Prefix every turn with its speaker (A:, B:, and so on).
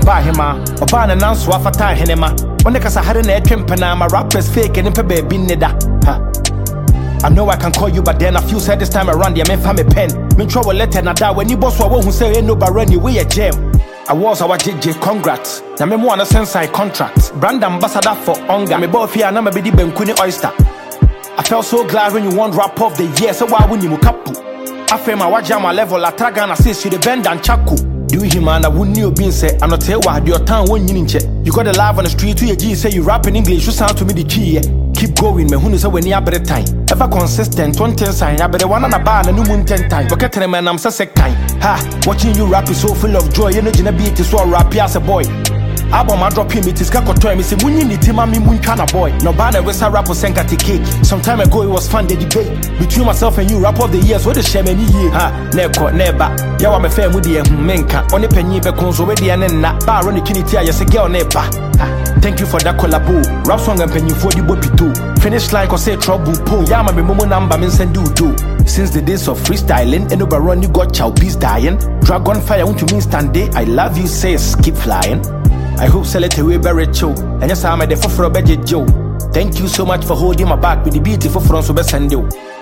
A: ba hema oba na nanso afata henema one kasa hare na etwempena my rappers fake and pe baby neda ha I know I can call you, but then I feel sad this time around. Yeah, man, find me pen. Me trouble letter na da when you boss wa who say ain't no barani we a jam. I was our JJ, congrats. Now me wanna send side contracts. Brand ambassador for Onga. Me both here, now me be the Benkuni oyster. I felt so glad when you won rap of the year, so why wouldn't you kapu? I feel my wajama level, la tragana says you the bend and chaku. Do you man, I wouldn't you being said, I'm not tell what your town when you check. You got a live on the street to your G say you rap in English, you sound to me the key. Keep going, me who say when you have better time. Ever consistent, 20 sign, I better one on a bar and a moon 10 times. Look at man, I'm so sick time. Ha, watching you rap is so full of joy, energy and beat is so rap as a boy. Album I drop him, it is Kakotoy, me say, when you need him, I'm moon kind of boy. No banner with a rapper sent at the cake. Some time ago, it was fun, the debate between myself and you, rap of the years, what the shame any year. Ha, never, never. Yaw, I'm a fan with the menka. On the penny, because already and then not bar on the kinity, I say, girl, never. Thank you for that collabo. Rap song and penny for the boppy too. Finish like or say trouble po. Yama be momo number men send do. Since the days of freestyling, and over run you got chow bees dying. Dragon fire won't you mean stand day? I love you, say keep flying. I hope sell it away very chill. And yes, I'm a defo for a budget Joe. Thank you so much for holding my back with the beautiful front so best and you.